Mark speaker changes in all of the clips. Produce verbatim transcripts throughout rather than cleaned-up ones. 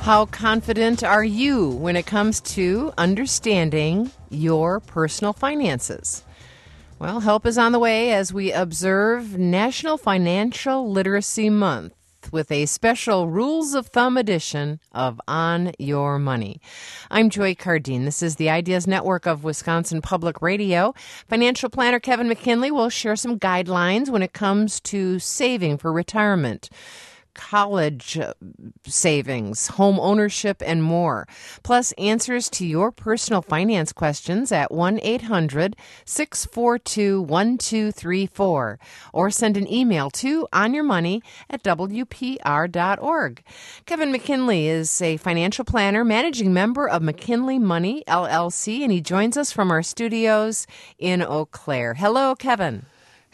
Speaker 1: How confident are you when it comes to understanding your personal finances? Well, help is on the way as we observe National Financial Literacy Month with a special Rules of Thumb edition of On Your Money. I'm Joy Cardine. This is the Ideas Network of Wisconsin Public Radio. Financial planner Kevin McKinley will share some guidelines when it comes to saving for retirement, college savings, home ownership, and more. Plus, answers to your personal finance questions at one eight hundred six four two one two three four or send an email to onyourmoney at w p r dot org. Kevin McKinley is a financial planner, managing member of McKinley Money, L L C, and he joins us from our studios in Eau Claire. Hello, Kevin.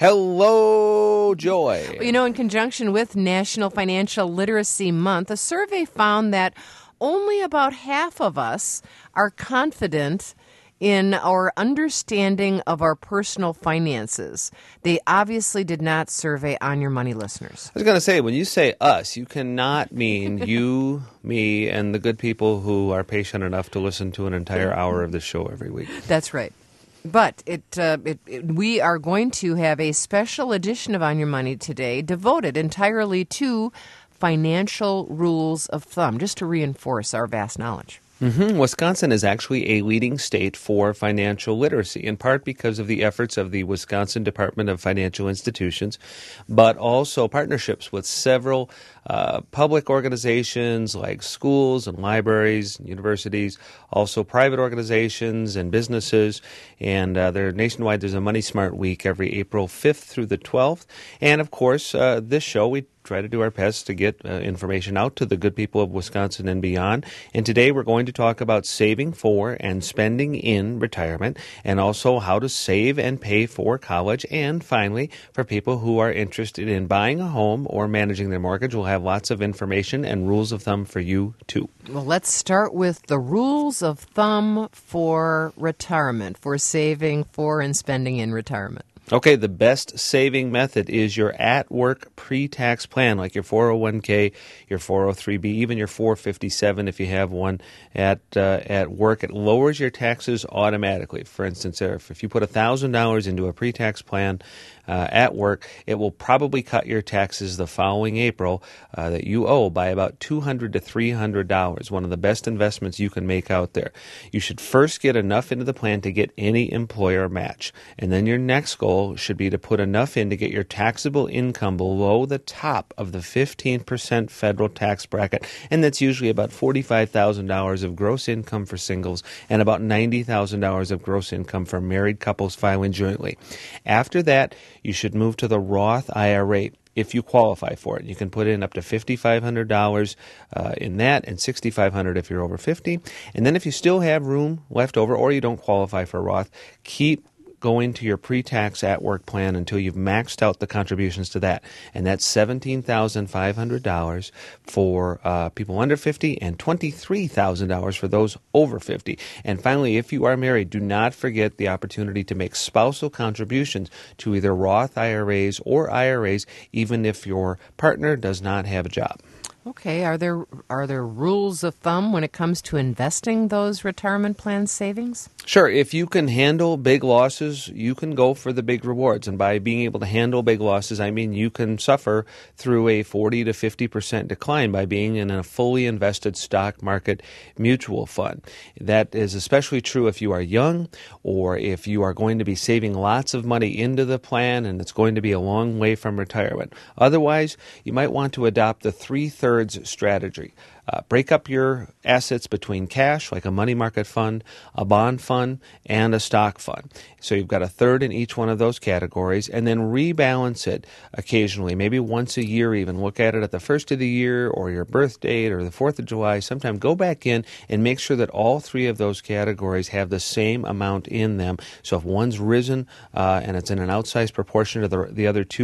Speaker 2: Hello, Joy.
Speaker 1: Well, you know, in conjunction with National Financial Literacy Month, a survey found that only about half of us are confident in our understanding of our personal finances. They obviously did not survey On Your Money listeners.
Speaker 2: I was going to say, when you say us, you cannot mean you, me, and the good people who are patient enough to listen to an entire hour of the show every week.
Speaker 1: That's right. But it, uh, it, it, we are going to have a special edition of On Your Money today devoted entirely to financial rules of thumb, just to reinforce our vast knowledge.
Speaker 2: Mm-hmm. Wisconsin is actually a leading state for financial literacy, in part because of the efforts of the Wisconsin Department of Financial Institutions, but also partnerships with several uh, public organizations like schools and libraries and universities, also private organizations and businesses. And uh, there nationwide, there's a Money Smart Week every April fifth through the twelfth. And, of course, uh, this show, we try to do our best to get uh, information out to the good people of Wisconsin and beyond. And today we're going to talk about saving for and spending in retirement, and also how to save and pay for college. And finally, for people who are interested in buying a home or managing their mortgage, we'll have lots of information and rules of thumb for you too.
Speaker 1: Well, let's start with the rules of thumb for retirement, for saving for and spending in retirement.
Speaker 2: Okay, the best saving method is your at-work pre-tax plan, like your four oh one k, your four oh three b, even your four fifty-seven if you have one at uh, at work. It lowers your taxes automatically. For instance, if, if you put one thousand dollars into a pre-tax plan uh, at work, it will probably cut your taxes the following April uh, that you owe by about two hundred to three hundred dollars, one of the best investments you can make out there. You should first get enough into the plan to get any employer match, and then your next goal should be to put enough in to get your taxable income below the top of the fifteen percent federal tax bracket, and that's usually about forty-five thousand dollars of gross income for singles and about ninety thousand dollars of gross income for married couples filing jointly. After that, you should move to the Roth I R A. If you qualify for it, you can put in up to five thousand five hundred dollars uh, in that, and six thousand five hundred dollars if you're over fifty. And then if you still have room left over, or you don't qualify for Roth, keep going to your pre-tax at-work plan until you've maxed out the contributions to that. And that's seventeen thousand five hundred dollars for uh, people under fifty and twenty-three thousand dollars for those over fifty. And finally, if you are married, do not forget the opportunity to make spousal contributions to either Roth I R As or I R As, even if your partner does not have a job.
Speaker 1: Okay, are there are there rules of thumb when it comes to investing those retirement plan savings?
Speaker 2: Sure. If you can handle big losses, you can go for the big rewards. And by being able to handle big losses, I mean you can suffer through a forty to fifty percent decline by being in a fully invested stock market mutual fund. That is especially true if you are young, or if you are going to be saving lots of money into the plan and it's going to be a long way from retirement. Otherwise, you might want to adopt the three-thirds strategy. Uh, break up your assets between cash, like a money market fund, a bond fund, and a stock fund. So you've got a third in each one of those categories, and then rebalance it occasionally, maybe once a year even. Look at it at the first of the year or your birth date or the fourth of July. Sometime go back in and make sure that all three of those categories have the same amount in them. So if one's risen uh, and it's in an outsized proportion to the, the other two,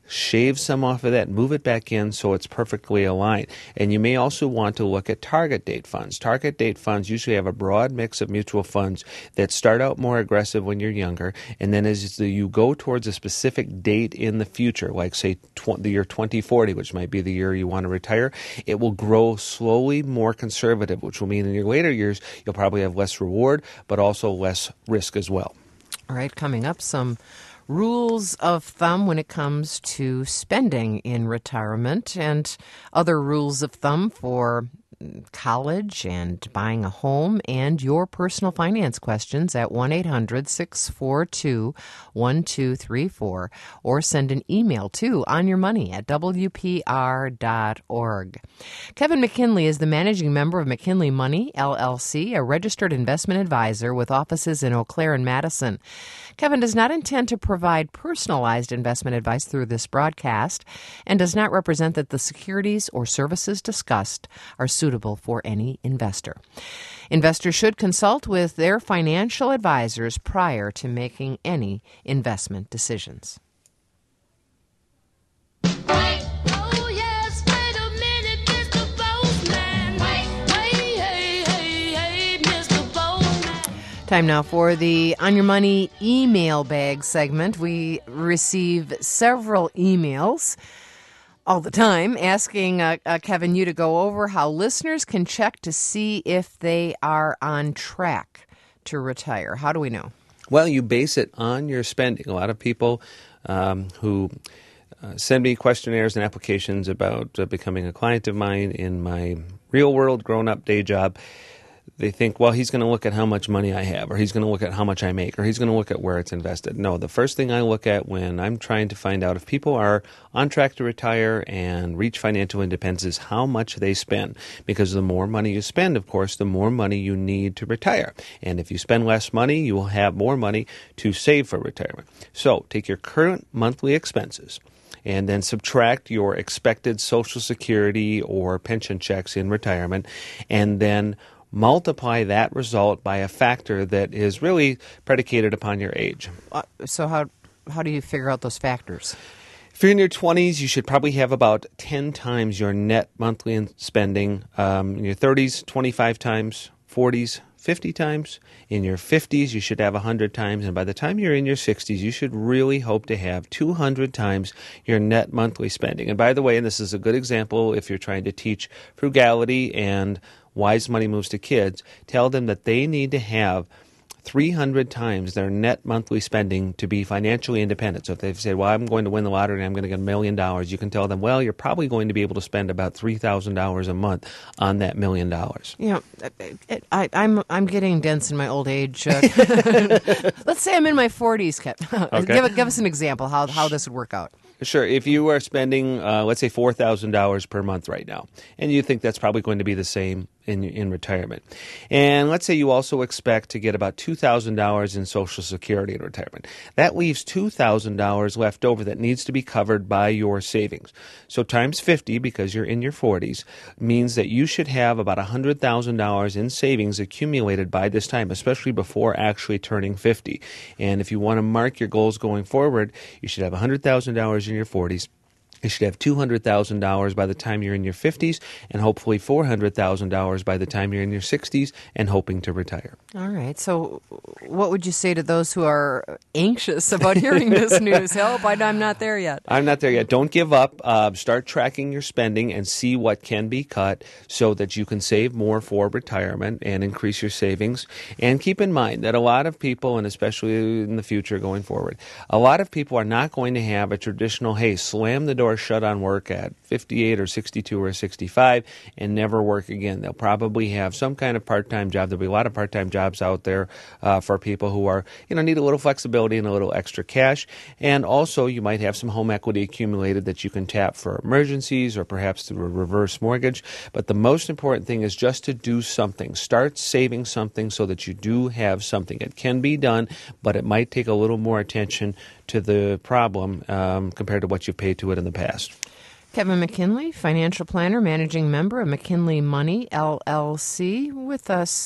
Speaker 2: shave some off of that, move it back in so it's perfectly aligned. And you may also want to look at target date funds. Target date funds usually have a broad mix of mutual funds that start out more aggressive when you're younger, and then as you go towards a specific date in the future, like say tw- the year twenty forty, which might be the year you want to retire, it will grow slowly more conservative, which will mean in your later years you'll probably have less reward, but also less risk as well.
Speaker 1: All right, coming up, some rules of thumb when it comes to spending in retirement and other rules of thumb for college and buying a home and your personal finance questions at one eight hundred six four two one two three four or send an email to onyourmoney at w p r dot org. Kevin McKinley is the managing member of McKinley Money, L L C, a registered investment advisor with offices in Eau Claire and Madison. Kevin does not intend to provide personalized investment advice through this broadcast and does not represent that the securities or services discussed are suitable for any investor. Investors should consult with their financial advisors prior to making any investment decisions. Time now for the On Your Money email bag segment. We receive several emails all the time asking uh, uh, Kevin, you to go over how listeners can check to see if they are on track to retire. How do we know?
Speaker 2: Well, you base it on your spending. A lot of people um, who uh, send me questionnaires and applications about uh, becoming a client of mine in my real-world grown-up day job, they think, well, he's going to look at how much money I have, or he's going to look at how much I make, or he's going to look at where it's invested. No, the first thing I look at when I'm trying to find out if people are on track to retire and reach financial independence is how much they spend. Because the more money you spend, of course, the more money you need to retire. And if you spend less money, you will have more money to save for retirement. So take your current monthly expenses and then subtract your expected Social Security or pension checks in retirement, and then multiply that result by a factor that is really predicated upon your age.
Speaker 1: Uh, so how how do you figure out those factors?
Speaker 2: If you're in your twenties, you should probably have about ten times your net monthly spending. Um, in your thirties, twenty-five times. forties, fifty times. In your fifties, you should have one hundred times. And by the time you're in your sixties, you should really hope to have two hundred times your net monthly spending. And by the way, and this is a good example if you're trying to teach frugality and Wise Money Moves to kids, tell them that they need to have three hundred times their net monthly spending to be financially independent. So if they've said, well, I'm going to win the lottery and I'm going to get a million dollars, you can tell them, well, you're probably going to be able to spend about three thousand dollars a month on that million dollars.
Speaker 1: You know, I, I'm I'm getting dense in my old age. Uh, let's say I'm in my forties, Kev.
Speaker 2: Okay.
Speaker 1: give, give us an example how, how this would work out.
Speaker 2: Sure. If you are spending, uh, let's say, four thousand dollars per month right now, and you think that's probably going to be the same in in retirement, and let's say you also expect to get about two thousand dollars in Social Security in retirement, that leaves two thousand dollars left over that needs to be covered by your savings. So times fifty, because you're in your forties, means that you should have about one hundred thousand dollars in savings accumulated by this time, especially before actually turning fifty. And if you want to mark your goals going forward, you should have one hundred thousand dollars in your forties. You should have two hundred thousand dollars by the time you're in your fifties, and hopefully four hundred thousand dollars by the time you're in your sixties and hoping to retire.
Speaker 1: All right. So what would you say to those who are anxious about hearing this news? Help, I'm not there yet.
Speaker 2: I'm not there yet. Don't give up. Uh, start tracking your spending and see what can be cut so that you can save more for retirement and increase your savings. And keep in mind that a lot of people, and especially in the future going forward, a lot of people are not going to have a traditional, hey, slam the door shut on work at fifty-eight or sixty-two or sixty-five and never work again. They'll probably have some kind of part-time job. There'll be a lot of part-time jobs out there uh, for people who are, you know, need a little flexibility and a little extra cash. And also you might have some home equity accumulated that you can tap for emergencies or perhaps through a reverse mortgage. But the most important thing is just to do something. Start saving something so that you do have something. It can be done, but it might take a little more attention to the problem um, compared to what you've paid to it in the past.
Speaker 1: Kevin McKinley, financial planner, managing member of McKinley Money, L L C, with us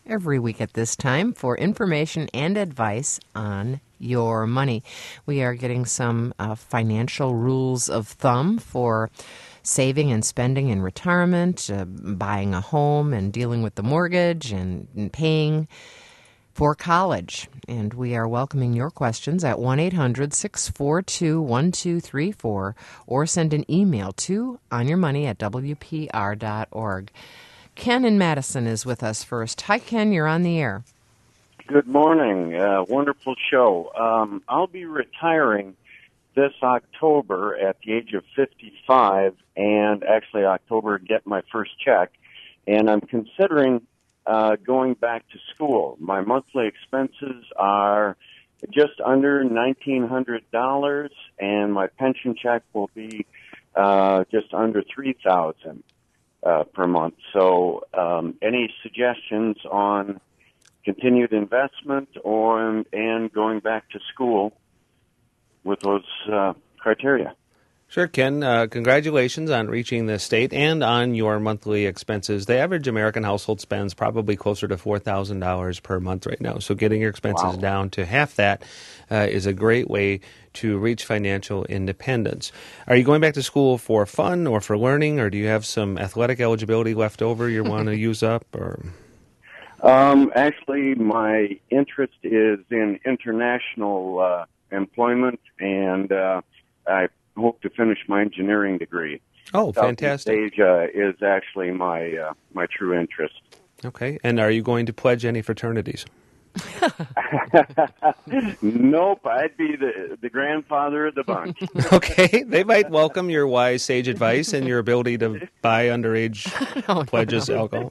Speaker 1: every week at this time for information and advice on your money. We are getting some uh, financial rules of thumb for saving and spending in retirement, uh, buying a home and dealing with the mortgage and, and paying for college. And we are welcoming your questions at one eight hundred six four two one two three four or send an email to onyourmoney at w p r dot org. Ken in Madison is with us first. Hi, Ken. You're on the air.
Speaker 3: Good morning. Uh, wonderful show. Um, I'll be retiring this October at the age of fifty-five, and actually October get my first check, and I'm considering uh, going back to school. My monthly expenses are just under nineteen hundred dollars, and my pension check will be uh, just under three thousand dollars uh, per month. So um, any suggestions on continued investment or and going back to school with those uh, criteria?
Speaker 2: Sure, Ken. Uh, congratulations on reaching this state and on your monthly expenses. The average American household spends probably closer to four thousand dollars per month right now. So getting your expenses
Speaker 3: Wow.
Speaker 2: down to half that uh, is a great way to reach financial independence. Are you going back to school for fun or for learning, or do you have some athletic eligibility left over you want to use up? Or
Speaker 3: Um, actually, my interest is in international uh, employment, and uh, I hope to finish my engineering degree.
Speaker 2: Oh, fantastic.
Speaker 3: Southeast Asia is actually my uh, my true interest.
Speaker 2: Okay. And are you going to pledge any fraternities?
Speaker 3: Nope, I'd be the the grandfather of the bunch.
Speaker 2: Okay. They might welcome your wise, sage advice and your ability to buy underage
Speaker 1: Oh,
Speaker 2: pledges alcohol.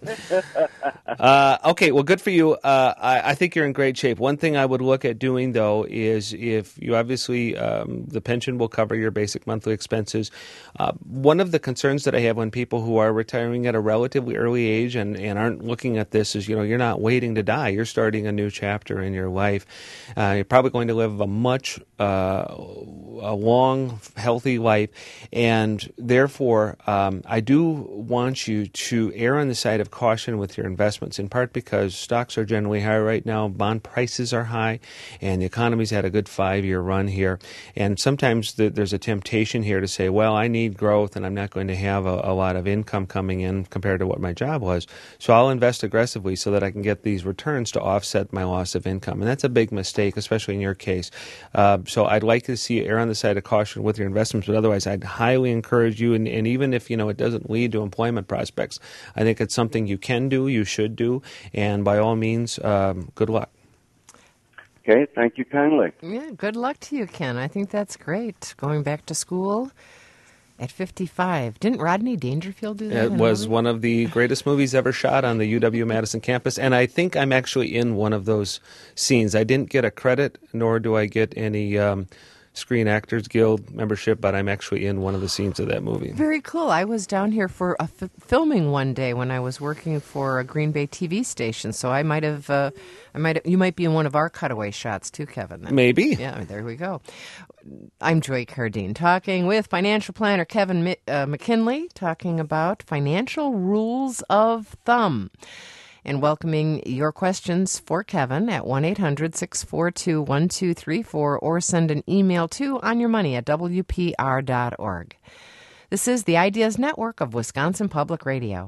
Speaker 2: Uh, okay, well, good for you. Uh, I, I think you're in great shape. One thing I would look at doing, though, is if you obviously, um, the pension will cover your basic monthly expenses. Uh, one of the concerns that I have when people who are retiring at a relatively early age and, and aren't looking at this is, you know, you're not waiting to die. You're starting a new chapter in your life. Uh, you're probably going to live a much, uh, a long, healthy life. And therefore, um, I do want you to err on the side of caution with your investments, in part because stocks are generally high right now, bond prices are high, and the economy's had a good five-year run here. And sometimes the, there's a temptation here to say, well, I need growth, and I'm not going to have a, a lot of income coming in compared to what my job was, so I'll invest aggressively so that I can get these returns to offset my loss of income. And that's a big mistake, especially in your case. Uh, so I'd like to see you err on the side of caution with your investments, but otherwise I'd highly encourage you, and, and even if, you know, it doesn't lead to employment prospects, I think it's something you can do, you should do, and by all means, um, good luck.
Speaker 3: Okay, thank you kindly.
Speaker 1: Yeah, good luck to you, Ken. I think that's great. Going back to school at fifty-five. Didn't Rodney Dangerfield do that?
Speaker 2: It was one of the greatest movies ever shot on the U W-Madison campus, and I think I'm actually in one of those scenes. I didn't get a credit, nor do I get any um, Screen Actors Guild membership, but I'm actually in one of the scenes of that movie.
Speaker 1: Very cool. I was down here for a f- filming one day when I was working for a Green Bay T V station, so I might have, uh, I might, have, you might be in one of our cutaway shots too, Kevin. Then.
Speaker 2: Maybe.
Speaker 1: Yeah, there we go. I'm Joy Cardine, talking with financial planner Kevin Mi- uh, McKinley, talking about financial rules of thumb. And welcoming your questions for Kevin at one eight hundred six four two one two three four or send an email to onyourmoney at w p r dot org. This is the Ideas Network of Wisconsin Public Radio.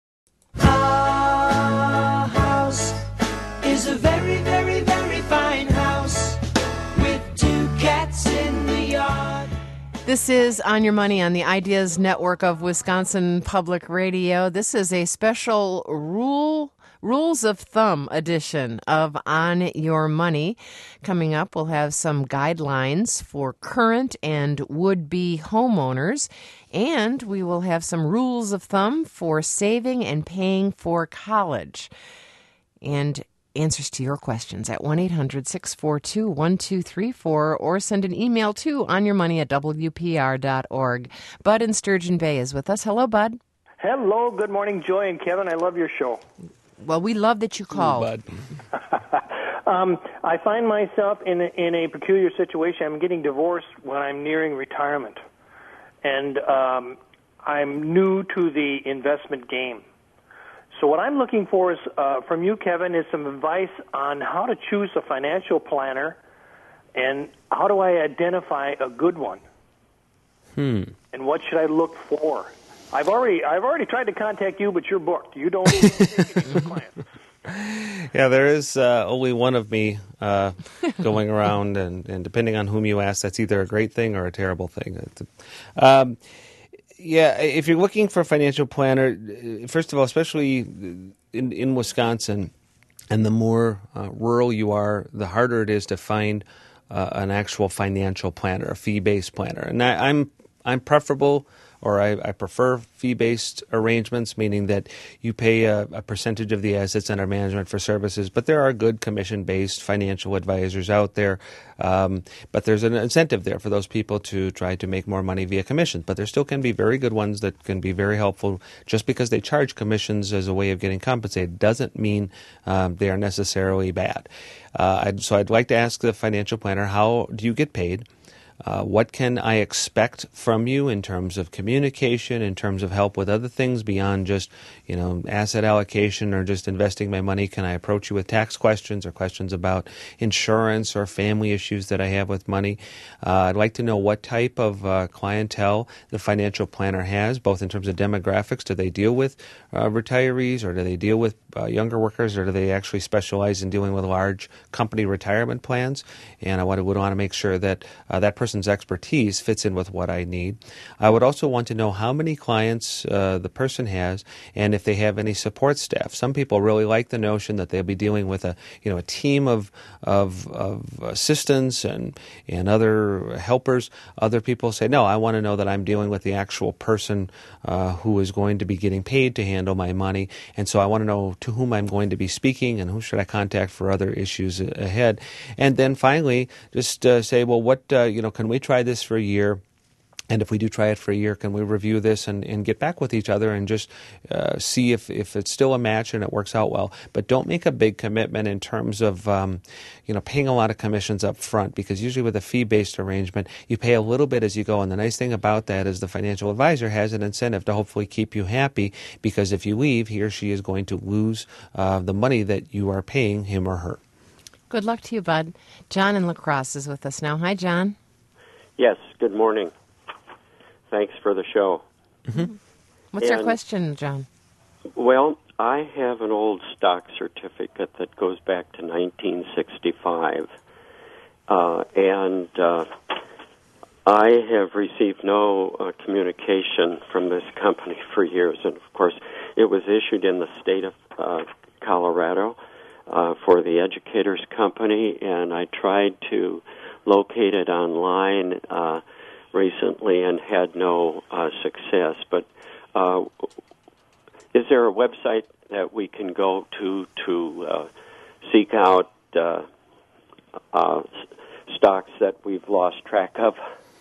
Speaker 4: Our house is a very, very, very fine house with two cats in the yard.
Speaker 1: This is On Your Money on the Ideas Network of Wisconsin Public Radio. This is a special rule Rules of Thumb edition of On Your Money. Coming up, we'll have some guidelines for current and would-be homeowners, and we will have some rules of thumb for saving and paying for college. And answers to your questions at one eight hundred six four two one two three four or send an email to onyourmoney at w p r dot org. Bud in Sturgeon Bay is with us. Hello, Bud.
Speaker 5: Hello, good morning, Joy and Kevin. I love your show.
Speaker 1: Well, we love that you called.
Speaker 2: Ooh, bud.
Speaker 5: um, I find myself in a, in a peculiar situation. I'm getting divorced when I'm nearing retirement, and um, I'm new to the investment game. So what I'm looking for is uh, from you, Kevin, is some advice on how to choose a financial planner and how do I identify a good one.
Speaker 2: Hmm.
Speaker 5: And what should I look for? I've already I've already tried to contact you, but you're booked. You don't take any new clients.
Speaker 2: Yeah, there is uh, only one of me uh, going around, and, and depending on whom you ask, that's either a great thing or a terrible thing. Um, yeah, if you're looking for a financial planner, first of all, especially in, in Wisconsin, and the more uh, rural you are, the harder it is to find uh, an actual financial planner, a fee-based planner. And I, I'm I'm preferable. Or I, I prefer fee-based arrangements, meaning that you pay a, a percentage of the assets under management for services. But there are good commission-based financial advisors out there. Um, but there's an incentive there for those people to try to make more money via commissions. But there still can be very good ones that can be very helpful. Just because they charge commissions as a way of getting compensated doesn't mean um, they are necessarily bad. Uh, I'd, so I'd like to ask the financial planner, how do you get paid? Uh, what can I expect from you in terms of communication, in terms of help with other things beyond just, you know, asset allocation or just investing my money? Can I approach you with tax questions or questions about insurance or family issues that I have with money? Uh, I'd like to know what type of uh, clientele the financial planner has, both in terms of demographics. Do they deal with uh, retirees, or do they deal with uh, younger workers, or do they actually specialize in dealing with large company retirement plans? And I would, would want to make sure that uh, that person person's expertise fits in with what I need. I would also want to know how many clients uh, the person has, and if they have any support staff. Some people really like the notion that they'll be dealing with a you know a team of of, of assistants and and other helpers. Other people say, no, I want to know that I'm dealing with the actual person uh, who is going to be getting paid to handle my money, and so I want to know to whom I'm going to be speaking and who should I contact for other issues ahead. And then finally, just uh, say, well, what uh, you know. Can we try this for a year? And if we do try it for a year, can we review this and, and get back with each other and just uh, see if, if it's still a match and it works out well? But don't make a big commitment in terms of um, you know paying a lot of commissions up front, because usually with a fee-based arrangement, you pay a little bit as you go. And the nice thing about that is the financial advisor has an incentive to hopefully keep you happy, because if you leave, he or she is going to lose uh, the money that you are paying him or her.
Speaker 1: Good luck to you, Bud. John in La Crosse is with us now. Hi, John.
Speaker 6: Yes, good morning. Thanks for the show.
Speaker 1: Mm-hmm. What's
Speaker 6: and,
Speaker 1: your question, John?
Speaker 6: Well, I have an old stock certificate that goes back to nineteen sixty-five, uh, and uh, I have received no uh, communication from this company for years. And, of course, it was issued in the state of uh, Colorado uh, for the Educators Company, and I tried to locate it online uh, recently and had no uh, success. But uh, is there a website that we can go to to uh, seek out uh, uh, stocks that we've lost track of?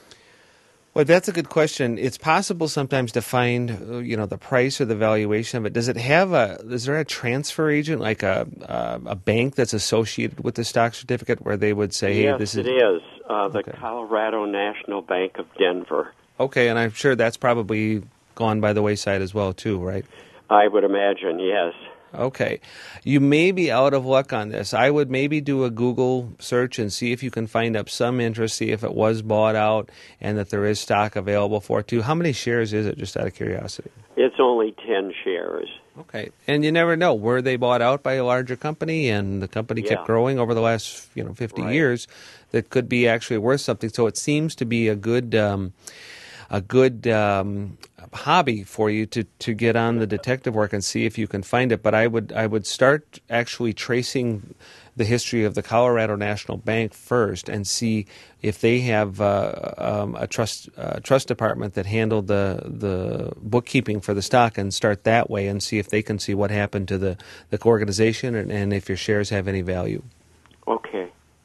Speaker 2: Well, that's a good question. It's possible sometimes to find, uh, you know, the price or the valuation of it. Does it have a? Is there a transfer agent, like a uh, a bank that's associated with the stock certificate, where they would say, "Hey,
Speaker 6: yes,
Speaker 2: this is"?
Speaker 6: Yes, it is. Uh, the
Speaker 2: okay.
Speaker 6: Colorado National Bank of Denver.
Speaker 2: Okay, and I'm sure that's probably gone by the wayside as well, too, right?
Speaker 6: I would imagine, yes.
Speaker 2: Okay. You may be out of luck on this. I would maybe do a Google search and see if you can find up some interest, see if it was bought out and that there is stock available for it too. How many shares is it, just out of curiosity?
Speaker 6: It's only ten shares.
Speaker 2: Okay. And you never know. Were they bought out by a larger company and the company
Speaker 6: Yeah.
Speaker 2: kept growing over the last, you know, fifty
Speaker 6: Right.
Speaker 2: years? That could be actually worth something. So it seems to be a good... Um, a good um, hobby for you to, to get on the detective work and see if you can find it. But I would I would start actually tracing the history of the Colorado National Bank first and see if they have uh, um, a trust uh, trust department that handled the the bookkeeping for the stock, and start that way and see if they can see what happened to the, the organization and, and if your shares have any value.
Speaker 6: Okay.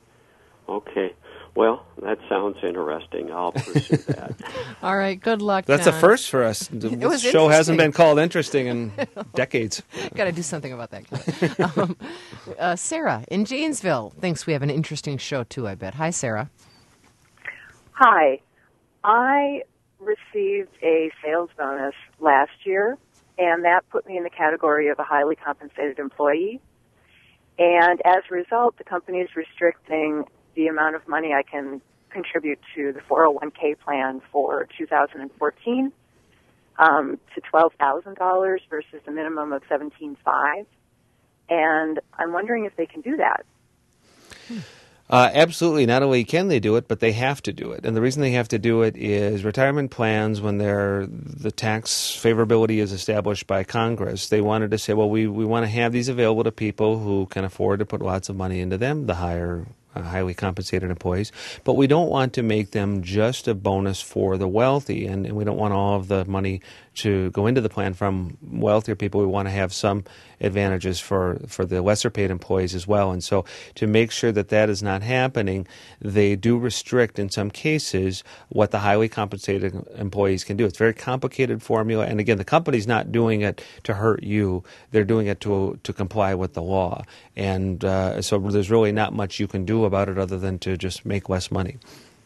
Speaker 6: Okay. Well, that sounds interesting. I'll pursue that.
Speaker 1: All right, good luck,
Speaker 2: That's
Speaker 1: John.
Speaker 2: a first for us. The
Speaker 1: It was
Speaker 2: show hasn't
Speaker 1: interesting.
Speaker 2: been called interesting in decades.
Speaker 1: Got to do something about that. um, uh, Sarah in Janesville thinks we have an interesting show, too, I bet. Hi, Sarah.
Speaker 7: Hi. I received a sales bonus last year, and that put me in the category of a highly compensated employee. And as a result, the company is restricting the amount of money I can contribute to the four oh one k plan for two thousand fourteen um, to twelve thousand dollars versus a minimum of seventeen thousand five hundred dollars. And I'm wondering if they can do that.
Speaker 2: Uh, absolutely. Not only can they do it, but they have to do it. And the reason they have to do it is retirement plans, when they're, the tax favorability is established by Congress, they wanted to say, well, we, we want to have these available to people who can afford to put lots of money into them, the higher Uh, highly compensated employees, but we don't want to make them just a bonus for the wealthy, and, and we don't want all of the money to go into the plan from wealthier people. We want to have some advantages for, for the lesser paid employees as well. And so to make sure that that is not happening, they do restrict in some cases what the highly compensated employees can do. It's a very complicated formula, and again, the company's not doing it to hurt you. They're doing it to to comply with the law. And uh, so there's really not much you can do about it other than to just make less money.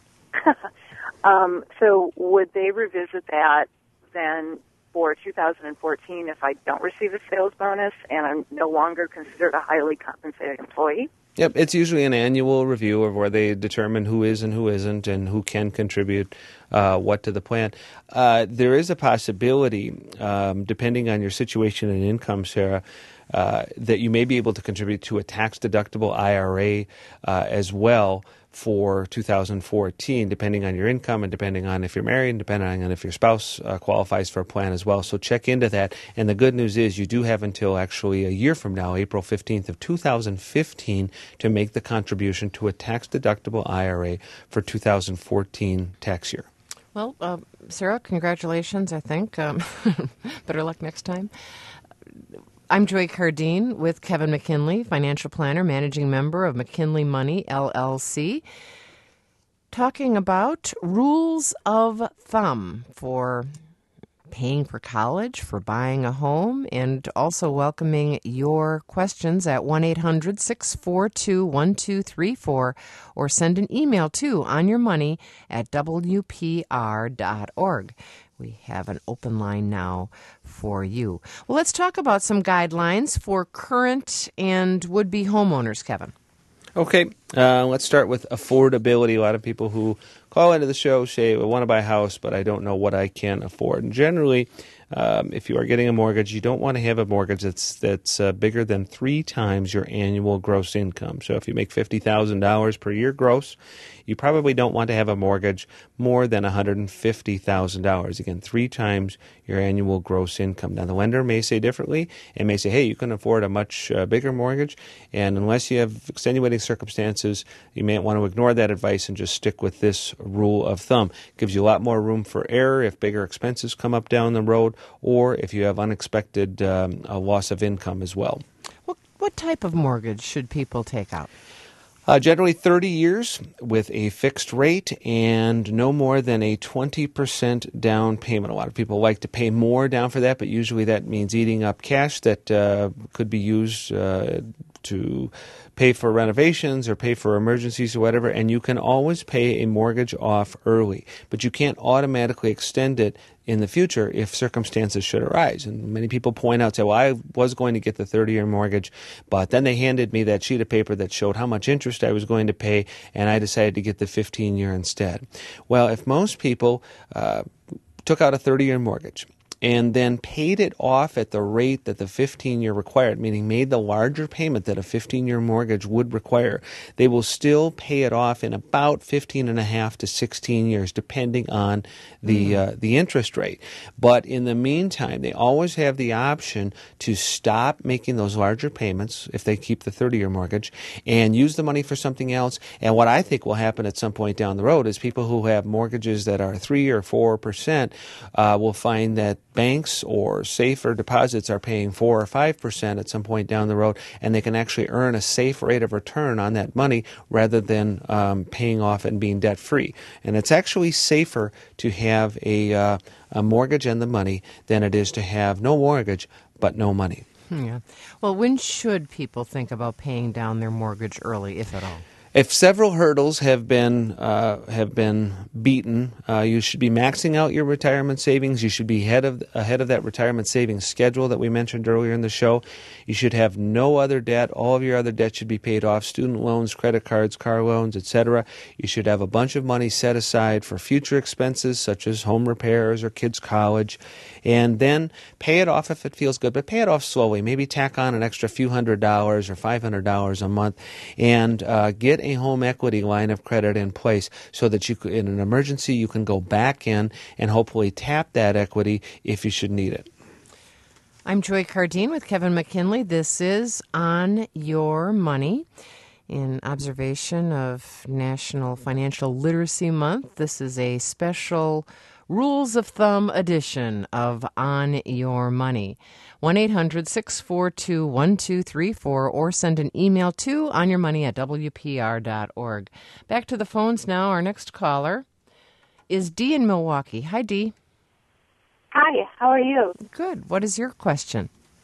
Speaker 7: um, so would they revisit that then for two thousand fourteen if I don't receive a sales bonus and I'm no longer considered a highly compensated employee?
Speaker 2: Yep, it's usually an annual review of where they determine who is and who isn't and who can contribute uh, what to the plan. Uh, there is a possibility, um, depending on your situation and income, Sarah, uh, that you may be able to contribute to a tax-deductible I R A uh, as well for two thousand fourteen, depending on your income and depending on if you're married and depending on if your spouse uh, qualifies for a plan as well. So check into that. And the good news is you do have until actually a year from now, April fifteenth of two thousand fifteen, to make the contribution to a tax-deductible I R A for two thousand fourteen tax year.
Speaker 1: Well, uh, Sarah, congratulations, I think. Um, better luck next time. I'm Joy Cardine with Kevin McKinley, financial planner, managing member of McKinley Money, L L C, talking about rules of thumb for paying for college, for buying a home, and also welcoming your questions at one eight hundred six four two one two three four or send an email to onyourmoney at w p r dot org. We have an open line now for you. Well, let's talk about some guidelines for current and would-be homeowners, Kevin.
Speaker 2: Okay, uh, let's start with affordability. A lot of people who call into the show say, I want to buy a house, but I don't know what I can afford. And generally, um, if you are getting a mortgage, you don't want to have a mortgage that's that's uh, bigger than three times your annual gross income. So if you make fifty thousand dollars per year gross, you probably don't want to have a mortgage more than one hundred fifty thousand dollars. Again, three times your annual gross income. Now, the lender may say differently and may say, hey, you can afford a much uh, bigger mortgage, and unless you have extenuating circumstances, you may want to ignore that advice and just stick with this rule of thumb. It gives you a lot more room for error if bigger expenses come up down the road or if you have unexpected um, a loss of income as well.
Speaker 1: What, what type of mortgage should people take out?
Speaker 2: Uh, generally thirty years with a fixed rate and no more than a twenty percent down payment. A lot of people like to pay more down for that, but usually that means eating up cash that uh, could be used uh, to pay for renovations or pay for emergencies or whatever, and you can always pay a mortgage off early, but you can't automatically extend it in the future if circumstances should arise. And many people point out, say, well, I was going to get the thirty-year mortgage, but then they handed me that sheet of paper that showed how much interest I was going to pay, and I decided to get the fifteen-year instead. Well, if most people uh, took out a thirty-year mortgage and then paid it off at the rate that the fifteen-year required, meaning made the larger payment that a fifteen-year mortgage would require, they will still pay it off in about fifteen and a half to sixteen years, depending on the mm. uh, the interest rate. But in the meantime, they always have the option to stop making those larger payments if they keep the thirty-year mortgage and use the money for something else. And what I think will happen at some point down the road is people who have mortgages that are three or four percent uh, will find that banks or safer deposits are paying four or five percent at some point down the road, and they can actually earn a safe rate of return on that money rather than um, paying off and being debt free. And it's actually safer to have a, uh, a mortgage and the money than it is to have no mortgage but no money.
Speaker 1: Yeah. Well, when should people think about paying down their mortgage early, if at all?
Speaker 2: If several hurdles have been uh, have been beaten, uh, you should be maxing out your retirement savings. You should be ahead of ahead of that retirement savings schedule that we mentioned earlier in the show. You should have no other debt. All of your other debt should be paid off: student loans, credit cards, car loans, et cetera. You should have a bunch of money set aside for future expenses such as home repairs or kids' college, and then pay it off if it feels good. But pay it off slowly. Maybe tack on an extra few hundred dollars or five hundred dollars a month, and uh, get a home equity line of credit in place so that you could, in an emergency, you can go back in and hopefully tap that equity if you should need it.
Speaker 1: I'm Joy Cardine with Kevin McKinley. This is On Your Money. In observation of National Financial Literacy Month, this is a special Rules of Thumb edition of On Your Money. one eight hundred six four two one two three four or send an email to onyourmoney at w p r dot org. Back to the phones now. Our next caller is Dee in Milwaukee. Hi, Dee.
Speaker 8: Hi, how are you?
Speaker 1: Good. What is your question?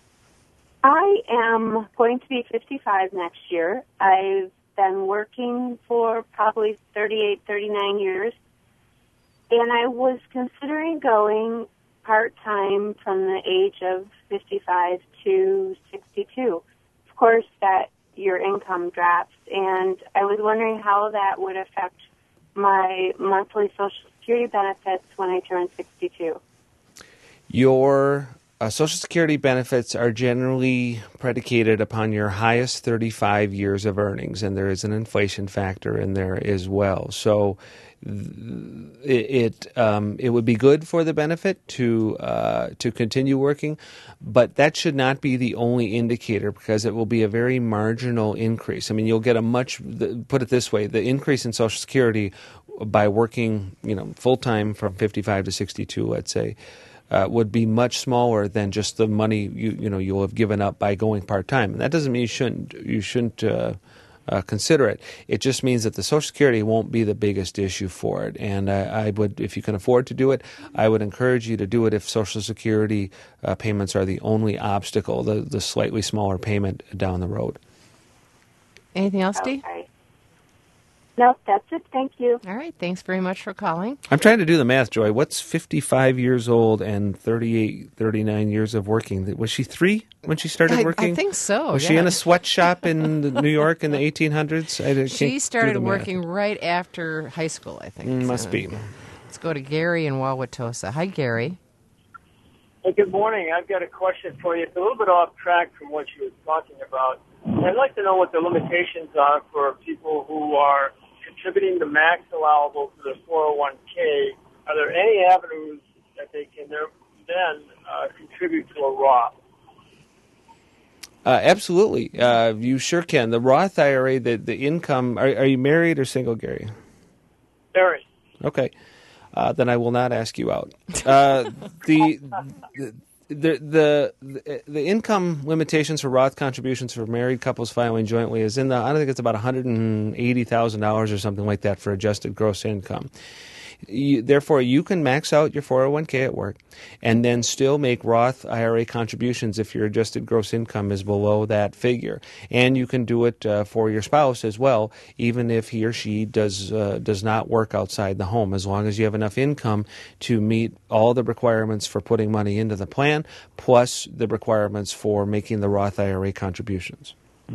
Speaker 8: I am going to be fifty-five next year. I've been working for probably thirty-eight, thirty-nine years, and I was considering going part-time from the age of fifty-five to sixty-two. Of course, that your income drops, and I was wondering how that would affect my monthly Social Security benefits when I turn sixty-two.
Speaker 2: Your uh, Social Security benefits are generally predicated upon your highest thirty-five years of earnings, and there is an inflation factor in there as well. So it it, um, it would be good for the benefit to uh, to continue working, but that should not be the only indicator because it will be a very marginal increase. I mean, you'll get a much, put it this way, the increase in Social Security by working, you know, full time from fifty-five to sixty-two, let's say, uh, would be much smaller than just the money you you know you'll have given up by going part time. And that doesn't mean you shouldn't you shouldn't. Uh, Uh, consider it. It just means that the Social Security won't be the biggest issue for it. And I, I would, if you can afford to do it, I would encourage you to do it if Social Security uh, payments are the only obstacle, the, the slightly smaller payment down the road.
Speaker 1: Anything else, Dee?
Speaker 8: Okay. Nope, that's it. Thank you.
Speaker 1: All right. Thanks very much for calling.
Speaker 2: I'm trying to do the math, Joy. What's fifty-five years old and thirty-eight, thirty-nine years of working? Was she three when she started
Speaker 1: I,
Speaker 2: working?
Speaker 1: I think so.
Speaker 2: Was
Speaker 1: yeah.
Speaker 2: she in a sweatshop in New York in the eighteen hundreds? I can't
Speaker 1: She started
Speaker 2: do the math.
Speaker 1: working right after high school, I think.
Speaker 2: Mm, must
Speaker 1: So,
Speaker 2: be.
Speaker 1: Let's go to Gary in Wauwatosa. Hi, Gary.
Speaker 9: Hey, good morning. I've got a question for you. It's a little bit off track from what you were talking about. I'd like to know what the limitations are for people who are contributing the max allowable to the four oh one k. Are there any avenues that they can then uh, contribute to a Roth?
Speaker 2: Uh, absolutely. Uh, you sure can. The Roth I R A, the, the income, are, are you married or single, Gary?
Speaker 9: Married.
Speaker 2: Okay. Uh, then I will not ask you out. Uh, the, the, the, the, the income limitations for Roth contributions for married couples filing jointly is in the, I don't think it's about one hundred eighty thousand dollars or something like that for adjusted gross income. You, therefore, you can max out your four oh one k at work and then still make Roth I R A contributions if your adjusted gross income is below that figure. And you can do it uh, for your spouse as well, even if he or she does uh, does not work outside the home, as long as you have enough income to meet all the requirements for putting money into the plan, plus the requirements for making the Roth I R A contributions.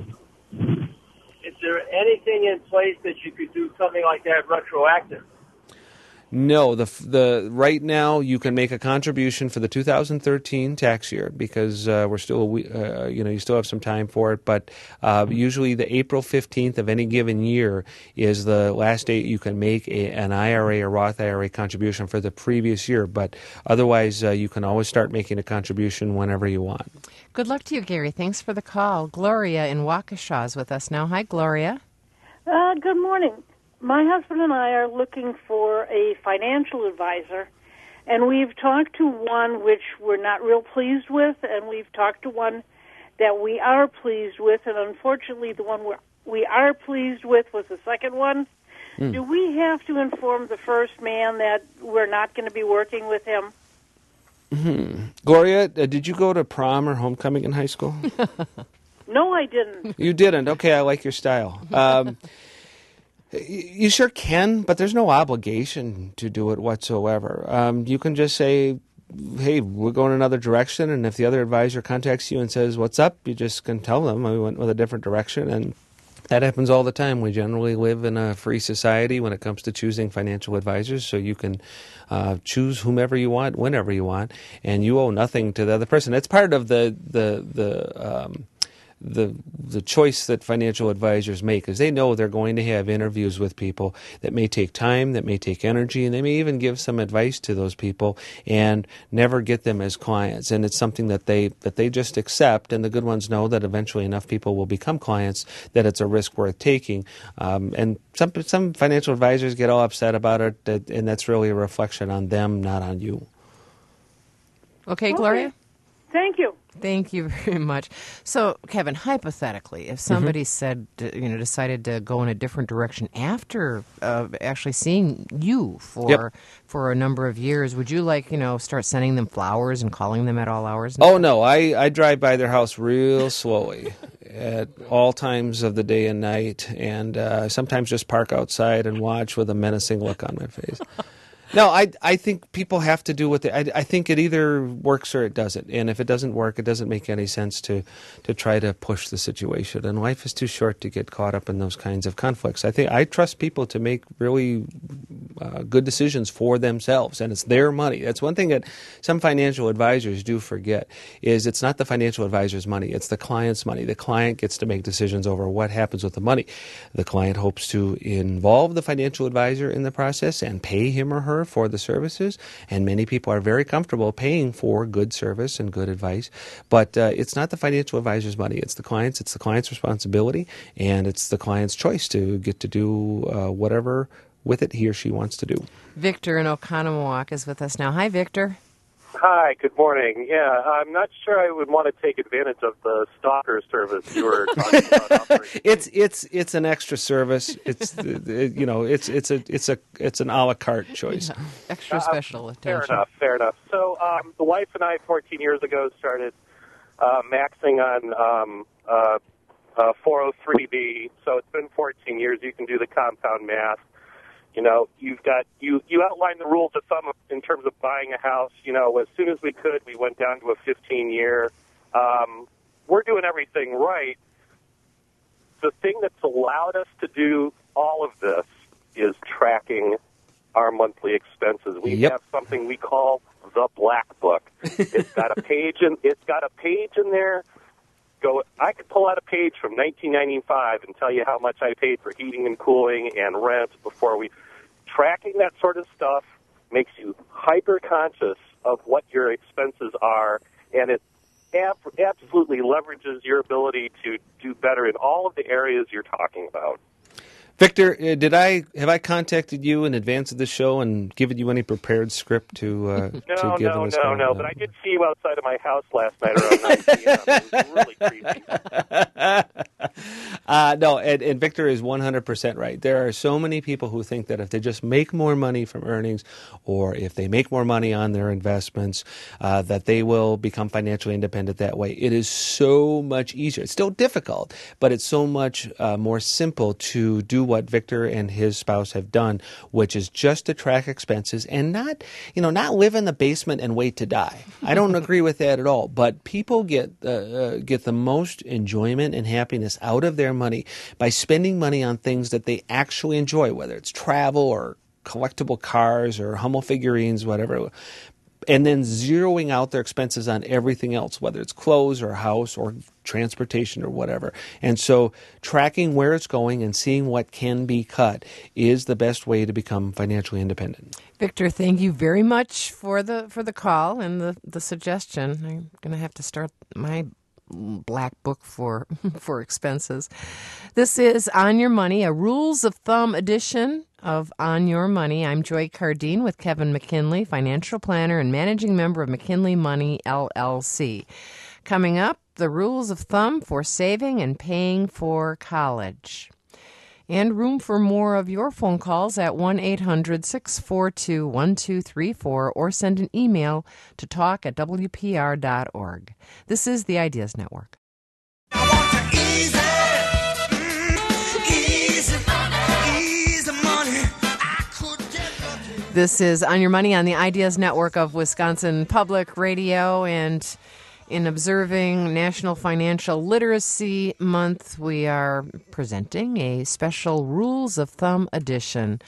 Speaker 9: Is there anything in place that you could do something like that retroactive?
Speaker 2: No, the the right now you can make a contribution for the two thousand thirteen tax year because uh, we're still uh, you know you still have some time for it. But uh, usually the April fifteenth of any given year is the last date you can make a, an I R A or Roth I R A contribution for the previous year. But otherwise, uh, you can always start making a contribution whenever you want.
Speaker 1: Good luck to you, Gary. Thanks for the call. Gloria in Waukesha is with us now. Hi, Gloria.
Speaker 10: Uh, good morning. My husband and I are looking for a financial advisor, and we've talked to one which we're not real pleased with, and we've talked to one that we are pleased with, and unfortunately the one we're, we are pleased with was the second one. Mm. Do we have to inform the first man that we're not going to be working with him?
Speaker 2: Mm-hmm. Gloria, uh, did you go to prom or homecoming in high school?
Speaker 10: No, I didn't.
Speaker 2: You didn't? Okay, I like your style. Um You sure can, but there's no obligation to do it whatsoever. Um, you can just say, hey, we're going another direction, and if the other advisor contacts you and says, what's up, you just can tell them we went with a different direction, and that happens all the time. We generally live in a free society when it comes to choosing financial advisors, so you can uh, choose whomever you want, whenever you want, and you owe nothing to the other person. It's part of the the the um, the the choice that financial advisors make, is they know they're going to have interviews with people that may take time, that may take energy, and they may even give some advice to those people and never get them as clients. And it's something that they that they just accept, and the good ones know that eventually enough people will become clients that it's a risk worth taking. Um, and some some financial advisors get all upset about it, and that's really a reflection on them, not on you.
Speaker 1: Okay, Gloria?
Speaker 10: Okay. Thank you.
Speaker 1: Thank you very much. So, Kevin, hypothetically, if somebody mm-hmm. said, you know, decided to go in a different direction after uh, actually seeing you for yep. for a number of years, would you like, you know, start sending them flowers and calling them at all hours?
Speaker 2: Oh, no. I, I drive by their house real slowly at all times of the day and night, and uh, sometimes just park outside and watch with a menacing look on my face. No, I I think people have to do what they, I, I think it either works or it doesn't. And if it doesn't work, it doesn't make any sense to, to try to push the situation. And life is too short to get caught up in those kinds of conflicts. I think I trust people to make really uh, good decisions for themselves, and it's their money. That's one thing that some financial advisors do forget, is it's not the financial advisor's money, it's the client's money. The client gets to make decisions over what happens with the money. The client hopes to involve the financial advisor in the process and pay him or her for the services, and many people are very comfortable paying for good service and good advice, but uh, it's not the financial advisor's money. It's the client's. It's the client's responsibility, and it's the client's choice to get to do uh, whatever with it he or she wants to do.
Speaker 1: Victor in Oconomowoc is with us now. Hi, Victor.
Speaker 11: Hi, good morning. Yeah, I'm not sure I would want to take advantage of the stalker service you were talking about.
Speaker 2: it's it's it's an extra service. It's it, you know it's it's a it's a it's an a la carte choice.
Speaker 1: Yeah, extra special
Speaker 11: uh,
Speaker 1: attention.
Speaker 11: Fair enough. Fair enough. So um, the wife and I, fourteen years ago, started uh, maxing on um, uh, uh, four oh three B. So it's been fourteen years. You can do the compound math. You know, you've got, you, you outlined the rules of thumb in terms of buying a house. You know, as soon as we could, we went down to a fifteen-year. Um, we're doing everything right. The thing that's allowed us to do all of this is tracking our monthly expenses. We
Speaker 2: yep.
Speaker 11: have something we call the Black Book. It's got a page in, it's got a page in there. Go. I could pull out a page from nineteen ninety-five and tell you how much I paid for heating and cooling and rent before we. Tracking that sort of stuff makes you hyper conscious of what your expenses are, and it ab- absolutely leverages your ability to do better in all of the areas you're talking about.
Speaker 2: Victor, uh, did I have I contacted you in advance of the show and given you any prepared script to uh,
Speaker 11: no,
Speaker 2: to give
Speaker 11: no,
Speaker 2: us?
Speaker 11: No, no, no. But I did see you outside of my house last night around nine p.m. It was really creepy.
Speaker 2: uh, no, and, and Victor is one hundred percent right. There are so many people who think that if they just make more money from earnings, or if they make more money on their investments, uh, that they will become financially independent that way. It is so much easier. It's still difficult, but it's so much uh, more simple to do what Victor and his spouse have done, which is just to track expenses and not, you know, not live in the basement and wait to die. I don't agree with that at all. But people get uh, uh, get the most enjoyment and happiness out of their money by spending money on things that they actually enjoy, whether it's travel or collectible cars or Hummel figurines, whatever. And then zeroing out their expenses on everything else, whether it's clothes or a house or transportation or whatever. And so tracking where it's going and seeing what can be cut is the best way to become financially independent.
Speaker 1: Victor, thank you very much for the for the call and the, the suggestion. I'm going to have to start my Black Book for for expenses. This is On Your Money, a Rules of Thumb edition of On Your Money. I'm Joy Cardine with Kevin McKinley, financial planner and managing member of McKinley Money, L L C. Coming up, the rules of thumb for saving and paying for college. And room for more of your phone calls at one eight hundred six four two one two three four or send an email to talk at w p r dot org. This is the Ideas Network.
Speaker 4: I want to ease it, mm, ease it, ease
Speaker 1: This is On Your Money on the Ideas Network of Wisconsin Public Radio, and in observing National Financial Literacy Month, we are presenting a special Rules of Thumb edition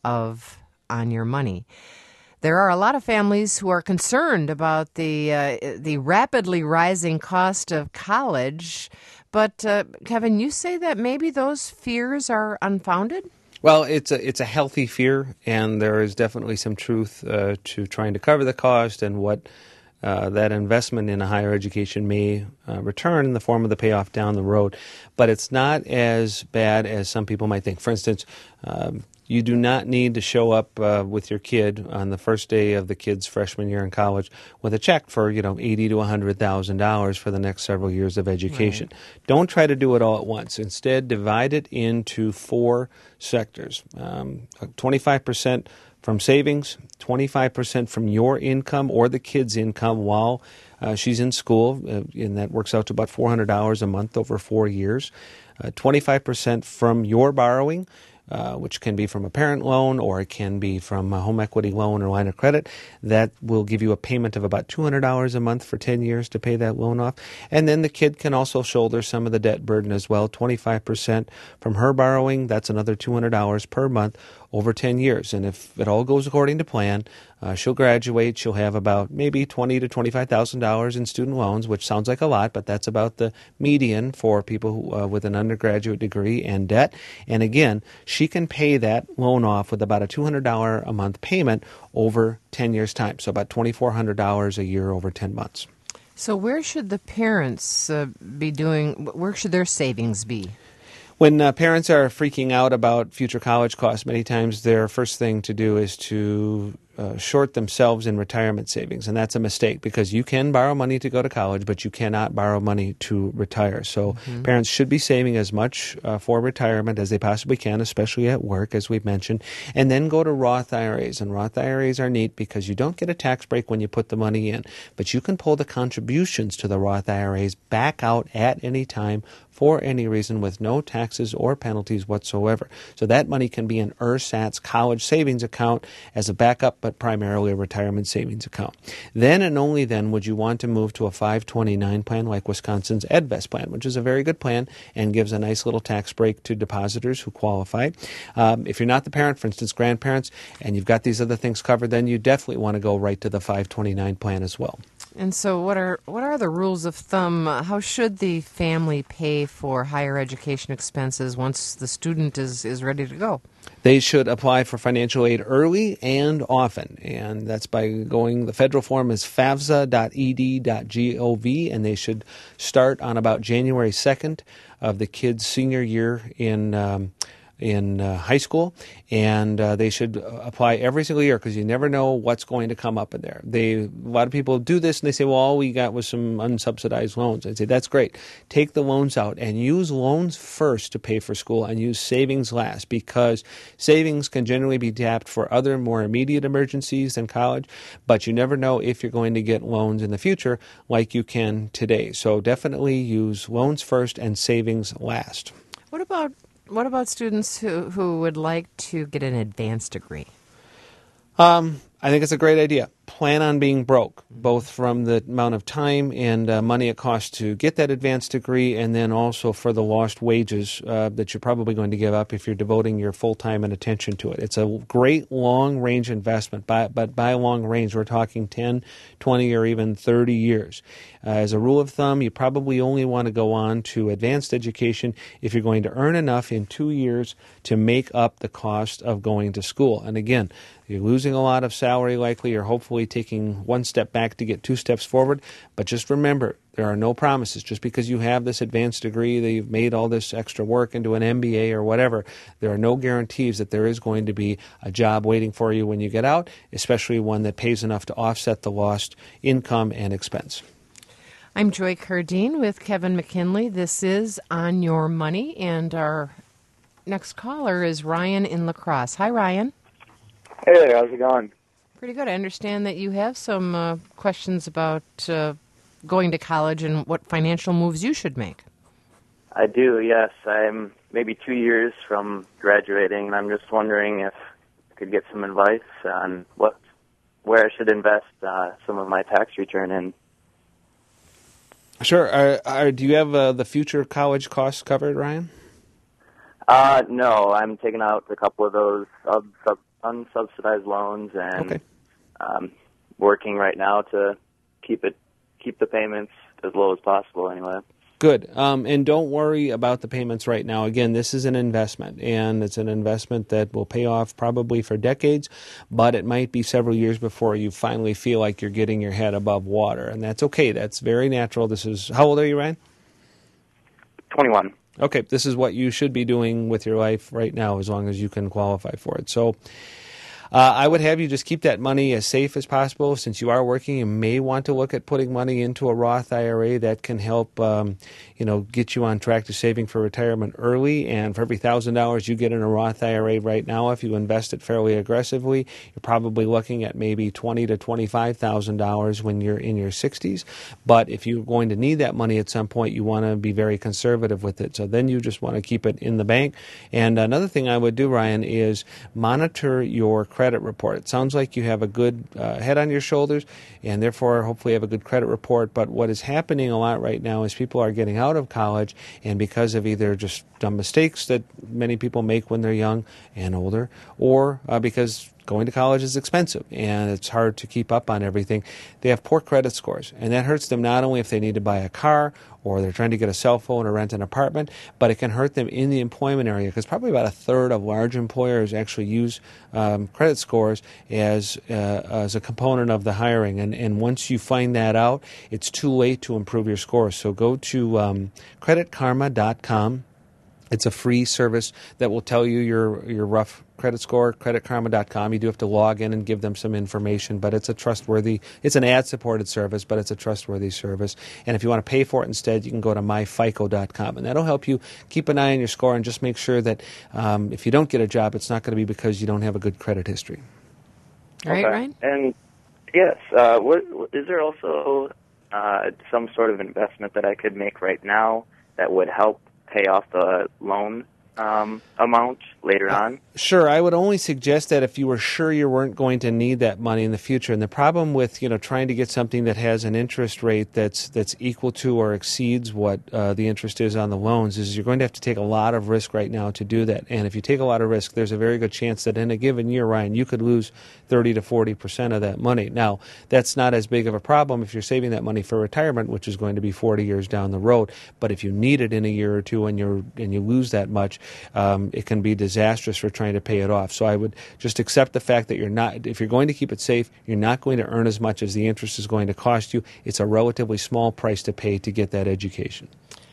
Speaker 1: of On Your Money. There are a lot of families who are concerned about the uh, the rapidly rising cost of college, but uh, Kevin, you say that maybe those fears are unfounded?
Speaker 2: Well, it's a it's a healthy fear, and there is definitely some truth uh, to trying to cover the cost and what uh, that investment in a higher education may uh, return in the form of the payoff down the road. But it's not as bad as some people might think. For instance, um, you do not need to show up uh, with your kid on the first day of the kid's freshman year in college with a check for, you know, eighty to one hundred thousand dollars for the next several years of education. Right. Don't try to do it all at once. Instead, divide it into four sectors. Um, twenty-five percent from savings, twenty-five percent from your income or the kid's income while uh, she's in school, uh, and that works out to about four hundred dollars a month over four years. Uh, twenty-five percent from your borrowing, Uh, which can be from a parent loan or it can be from a home equity loan or line of credit. That will give you a payment of about two hundred dollars a month for ten years to pay that loan off. And then the kid can also shoulder some of the debt burden as well. twenty-five percent from her borrowing, that's another two hundred dollars per month over ten years. And if it all goes according to plan, uh, she'll graduate. She'll have about maybe twenty thousand to twenty-five thousand dollars in student loans, which sounds like a lot, but that's about the median for people who, uh, with an undergraduate degree and debt. And again, she can pay that loan off with about a two hundred dollars a month payment over ten years' time, so about twenty-four hundred dollars a year over ten months.
Speaker 1: So where should the parents uh, be doing, where should their savings be?
Speaker 2: When uh, parents are freaking out about future college costs, many times their first thing to do is to uh, short themselves in retirement savings. And that's a mistake because you can borrow money to go to college, but you cannot borrow money to retire. So mm-hmm. parents should be saving as much uh, for retirement as they possibly can, especially at work, as we've mentioned, and then go to Roth I R As. And Roth I R As are neat because you don't get a tax break when you put the money in, but you can pull the contributions to the Roth I R As back out at any time for any reason with no taxes or penalties whatsoever. So that money can be in E R S A T's college savings account as a backup, but primarily a retirement savings account. Then and only then would you want to move to a five twenty-nine plan like Wisconsin's EdVest plan, which is a very good plan and gives a nice little tax break to depositors who qualify. Um, if you're not the parent, for instance, grandparents, and you've got these other things covered, then you definitely want to go right to the five twenty-nine plan as well.
Speaker 1: And so what are what are the rules of thumb? How should the family pay for higher education expenses once the student is, is ready to go?
Speaker 2: They should apply for financial aid early and often, and that's by going, the federal form is favsa dot e d dot gov, and they should start on about January second of the kid's senior year in um, in uh, high school, and uh, they should apply every single year because you never know what's going to come up in there. They a lot of people do this and they say, well, all we got was some unsubsidized loans. I'd say that's great. Take the loans out and use loans first to pay for school and use savings last, because savings can generally be tapped for other more immediate emergencies than college, but you never know if you're going to get loans in the future like you can today. So definitely use loans first and savings last.
Speaker 1: What about What about students who, who would like to get an advanced degree?
Speaker 2: Um, I think it's a great idea. Plan on being broke, both from the amount of time and uh, money it costs to get that advanced degree, and then also for the lost wages uh, that you're probably going to give up if you're devoting your full time and attention to it. It's a great long-range investment, by, but by long range, we're talking ten, twenty, or even thirty years. Uh, as a rule of thumb, you probably only want to go on to advanced education if you're going to earn enough in two years to make up the cost of going to school. And again, you're losing a lot of salary likely, or hopefully taking one step back to get two steps forward. But just remember, there are no promises. Just because you have this advanced degree, that you've made all this extra work into an M B A or whatever, there are no guarantees that there is going to be a job waiting for you when you get out, especially one that pays enough to offset the lost income and expense.
Speaker 1: I'm Joy Cardine with Kevin McKinley. This is On Your Money, and our next caller is Ryan in La Crosse. Hi, Ryan.
Speaker 12: Hey, how's it going?
Speaker 1: Pretty good. I understand that you have some uh, questions about uh, going to college and what financial moves you should make.
Speaker 12: I do, yes. I'm maybe two years from graduating, and I'm just wondering if I could get some advice on what where I should invest uh, some of my tax return in.
Speaker 2: Sure. Are, are, do you have uh, the future college costs covered, Ryan?
Speaker 12: Uh, no, I'm taking out a couple of those sub, sub, unsubsidized loans and
Speaker 2: Okay.
Speaker 12: um, working right now to keep it keep the payments as low as possible. Anyway.
Speaker 2: Good. Um, and don't worry about the payments right now. Again, this is an investment, and it's an investment that will pay off probably for decades, but it might be several years before you finally feel like you're getting your head above water, and that's okay. That's very natural. This is, how old are you, Ryan?
Speaker 12: twenty-one.
Speaker 2: Okay, this is what you should be doing with your life right now as long as you can qualify for it. So Uh, I would have you just keep that money as safe as possible. Since you are working, you may want to look at putting money into a Roth I R A. That can help, um, you know, get you on track to saving for retirement early. And for every one thousand dollars you get in a Roth I R A right now, if you invest it fairly aggressively, you're probably looking at maybe twenty thousand to twenty-five thousand dollars when you're in your sixties. But if you're going to need that money at some point, you want to be very conservative with it. So then you just want to keep it in the bank. And another thing I would do, Ryan, is monitor your credit credit report. It sounds like you have a good uh, head on your shoulders, and therefore hopefully have a good credit report. But what is happening a lot right now is people are getting out of college, and because of either just dumb mistakes that many people make when they're young and older, or uh, because going to college is expensive and it's hard to keep up on everything, they have poor credit scores. And that hurts them not only if they need to buy a car or they're trying to get a cell phone or rent an apartment, but it can hurt them in the employment area, because probably about a third of large employers actually use um, credit scores as uh, as a component of the hiring. And, and once you find that out, it's too late to improve your scores. So go to um, credit karma dot com. It's a free service that will tell you your your rough credit score, credit karma dot com. You do have to log in and give them some information, but it's a trustworthy, it's an ad-supported service, but it's a trustworthy service. And if you want to pay for it instead, you can go to my fico dot com, and that'll help you keep an eye on your score and just make sure that um, if you don't get a job, it's not going to be because you don't have a good credit history.
Speaker 1: All right,
Speaker 12: Okay.
Speaker 1: Ryan?
Speaker 12: And yes, uh, what, is there also uh, some sort of investment that I could make right now that would help pay off the loan um, amount later on?
Speaker 2: Sure. I would only suggest that if you were sure you weren't going to need that money in the future. And the problem with, you know, trying to get something that has an interest rate that's that's equal to or exceeds what uh, the interest is on the loans is you're going to have to take a lot of risk right now to do that. And if you take a lot of risk, there's a very good chance that in a given year, Ryan, you could lose thirty to forty percent of that money. Now, that's not as big of a problem if you're saving that money for retirement, which is going to be forty years down the road. But if you need it in a year or two and you're and you lose that much, um, it can be disastrous for trying to pay it off. So I would just accept the fact that you're not, if you're going to keep it safe, you're not going to earn as much as the interest is going to cost you. It's a relatively small price to pay to get that education.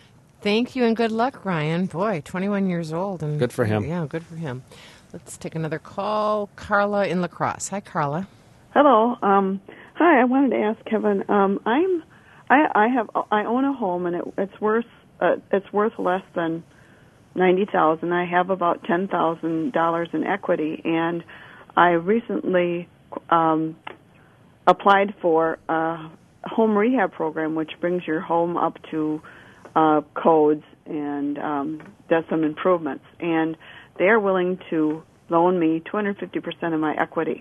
Speaker 1: Thank you and good luck, Ryan. Boy, twenty-one years old. And
Speaker 2: Good for him.
Speaker 1: Yeah, good for him. Let's take another call. Carla in La Crosse. Hi, Carla.
Speaker 13: Hello. Um, hi. I wanted to ask Kevin. Um, I'm, I, I have, I own a home, and it, it's worth, uh, it's worth less than ninety thousand. I have about ten thousand dollars in equity, and I recently um, applied for a home rehab program, which brings your home up to uh, codes and um, does some improvements. And they are willing to loan me two hundred fifty percent of my equity.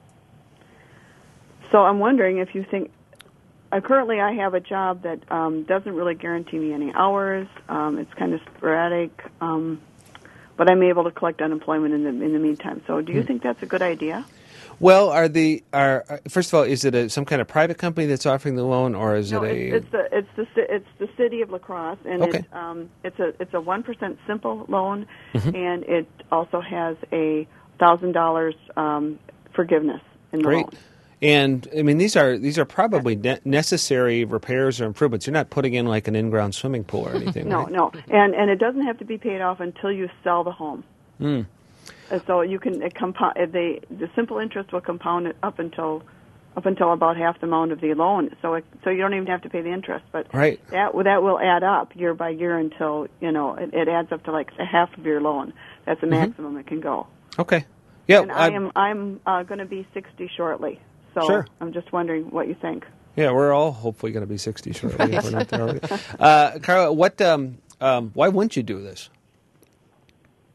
Speaker 13: So I'm wondering if you think, uh, currently I have a job that um, doesn't really guarantee me any hours. Um, it's kind of sporadic, um, but I'm able to collect unemployment in the in the meantime. So do you
Speaker 2: Hmm.
Speaker 13: think that's a good idea?
Speaker 2: Well, are the are are- first of all, is it a, some kind of private company that's offering the loan, or is
Speaker 13: No,
Speaker 2: it a?
Speaker 13: it's, it's the it's the ci- it's the city of La Crosse, and
Speaker 2: Okay.
Speaker 13: it's um it's a it's a one percent simple loan,
Speaker 2: Mhm.
Speaker 13: and it also has a thousand dollars um forgiveness in the
Speaker 2: Great.
Speaker 13: loan.
Speaker 2: And I mean, these are these are probably ne- necessary repairs or improvements. You're not putting in like an in-ground swimming pool or anything.
Speaker 13: No,
Speaker 2: right?
Speaker 13: no, and and it doesn't have to be paid off until you sell the home.
Speaker 2: Mm.
Speaker 13: And so you can it compound the the simple interest will compound it up until up until about half the amount of the loan. So it, so you don't even have to pay the interest, but
Speaker 2: Right.
Speaker 13: that that will add up year by year until you know it, it adds up to like a half of your loan. That's the
Speaker 2: Mhm.
Speaker 13: maximum it can go.
Speaker 2: Okay. Yeah.
Speaker 13: and I
Speaker 2: I-
Speaker 13: am I'm uh, going to be sixty shortly, so
Speaker 2: Sure.
Speaker 13: I'm just wondering what you think.
Speaker 2: Yeah, we're all hopefully going to be sixty shortly. If we're not there already. Uh, Carla, what? Um, um, why wouldn't you do this?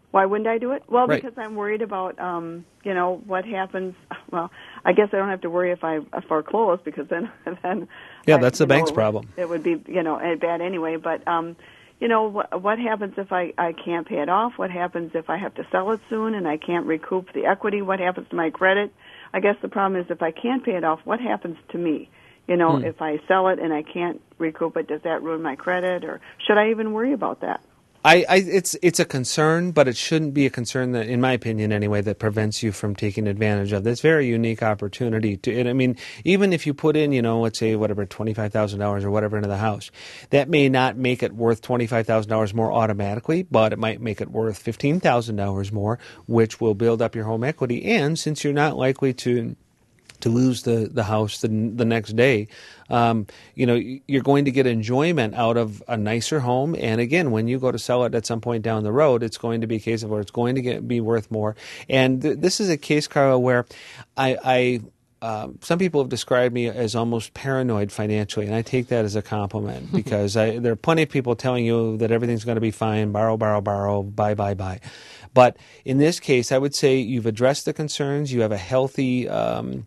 Speaker 13: Why wouldn't I do it? Well,
Speaker 2: Right.
Speaker 13: because I'm worried about, um, you know, what happens. Well, I guess I don't have to worry if I foreclose because then, then
Speaker 2: Yeah,
Speaker 13: I-
Speaker 2: that's the
Speaker 13: you know,
Speaker 2: bank's problem.
Speaker 13: It would be, you know, bad anyway. But, um, you know, what, what happens if I, I can't pay it off? What happens if I have to sell it soon and I can't recoup the equity? What happens to my credit? I guess the problem is if I can't pay it off, what happens to me? You know,
Speaker 2: Hmm.
Speaker 13: if I sell it and I can't recoup it, does that ruin my credit? Or should I even worry about that?
Speaker 2: I, I, it's it's a concern, but it shouldn't be a concern that, in my opinion, anyway, that prevents you from taking advantage of this very unique opportunity. To, and I mean, even if you put in, you know, let's say whatever twenty five thousand dollars or whatever into the house, that may not make it worth twenty five thousand dollars more automatically, but it might make it worth fifteen thousand dollars more, which will build up your home equity. And since you're not likely to to lose the, the house the, the next day, um, you know, you're going to get enjoyment out of a nicer home. And again, when you go to sell it at some point down the road, it's going to be a case of where it's going to get, be worth more. And th- this is a case, Carla, where I, I um, some people have described me as almost paranoid financially, and I take that as a compliment because I, there are plenty of people telling you that everything's going to be fine, borrow, borrow, borrow, buy, buy, buy. But in this case, I would say you've addressed the concerns. You have a healthy, um,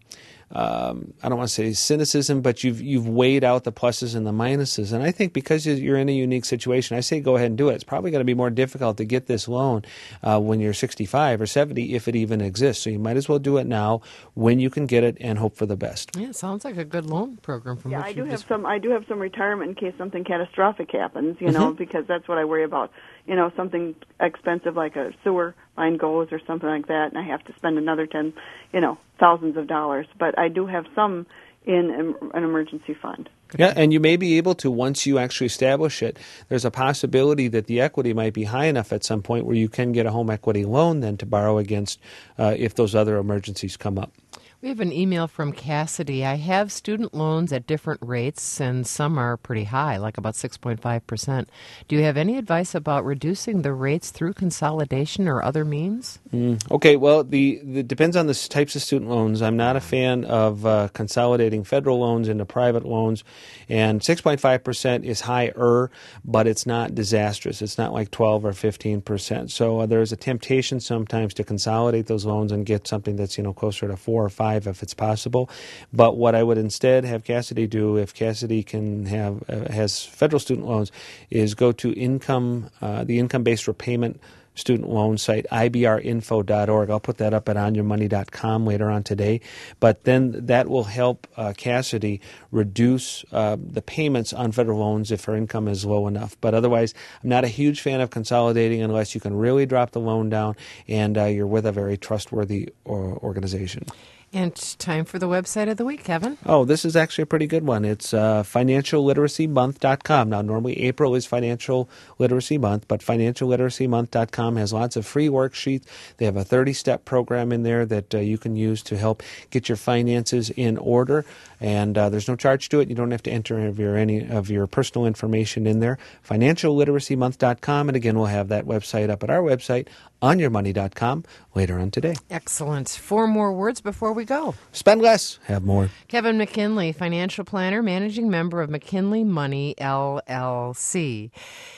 Speaker 2: um, I don't want to say cynicism, but you've you've weighed out the pluses and the minuses. And I think because you're in a unique situation, I say go ahead and do it. It's probably going to be more difficult to get this loan uh, when you're sixty-five or seventy, if it even exists. So you might as well do it now when you can get it and hope for the best.
Speaker 1: Yeah, sounds like a good loan program from
Speaker 13: Yeah,
Speaker 1: which
Speaker 13: I
Speaker 1: you
Speaker 13: do have
Speaker 1: just-
Speaker 13: some. I do have some retirement in case something catastrophic happens. You know,
Speaker 1: Mhm.
Speaker 13: because that's what I worry about. You know, something expensive like a sewer line goes or something like that, and I have to spend another ten, you know, thousands of dollars. But I do have some in em- an emergency fund.
Speaker 2: Yeah, and you may be able to, once you actually establish it, there's a possibility that the equity might be high enough at some point where you can get a home equity loan then to borrow against uh, if those other emergencies come up.
Speaker 1: We have an email from Cassidy. I have student loans at different rates, and some are pretty high, like about six point five percent. Do you have any advice about reducing the rates through consolidation or other means?
Speaker 2: Mm, okay, well, the, the depends on the s- types of student loans. I'm not a fan of uh, consolidating federal loans into private loans, and six point five percent is higher, but it's not disastrous. It's not like twelve or fifteen percent. So uh, there's a temptation sometimes to consolidate those loans and get something that's, you know, closer to four or five if it's possible. But what I would instead have Cassidy do, if Cassidy can have uh, has federal student loans, is go to income uh, the income-based repayment student loan site, I B R info dot org. I'll put that up at on your money dot com later on today. But then that will help uh, Cassidy reduce uh, the payments on federal loans if her income is low enough. But otherwise, I'm not a huge fan of consolidating unless you can really drop the loan down and uh, you're with a very trustworthy or organization.
Speaker 1: And time for the website of the week, Kevin.
Speaker 2: Oh, this is actually a pretty good one. It's uh, financial literacy month dot com. Now, normally April is Financial Literacy Month, but financial literacy month dot com has lots of free worksheets. They have a thirty-step program in there that uh, you can use to help get your finances in order. And uh, there's no charge to it. You don't have to enter any of your, any of your personal information in there. financial literacy month dot com. And again, we'll have that website up at our website, on your money dot com, later on today.
Speaker 1: Excellent. Four more words before we go.
Speaker 2: Spend less, have more.
Speaker 1: Kevin McKinley, financial planner, managing member of McKinley Money, L L C.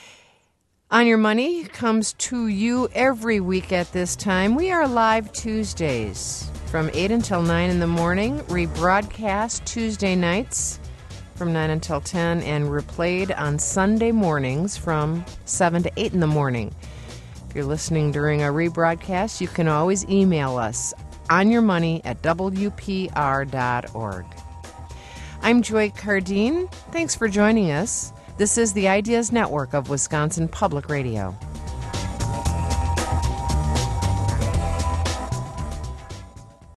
Speaker 1: On Your Money comes to you every week at this time. We are live Tuesdays from eight until nine in the morning, rebroadcast Tuesday nights from nine until ten, and replayed on Sunday mornings from seven to eight in the morning. If you're listening during a rebroadcast, you can always email us on your money at w p r dot org. I'm Joy Cardine. Thanks for joining us. This is the Ideas Network of Wisconsin Public Radio.